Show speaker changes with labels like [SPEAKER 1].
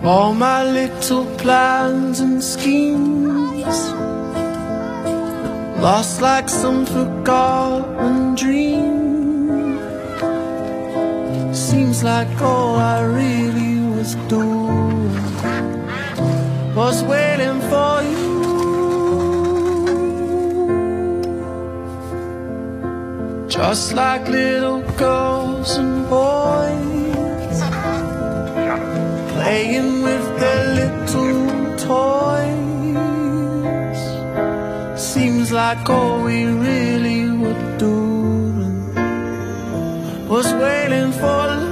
[SPEAKER 1] All my little plans and schemes lost like some forgotten dream. Seems like all I really was doing was waiting for you. Just like little girls and boys playing with their little toys. Seems like all we really were doing was waiting for love.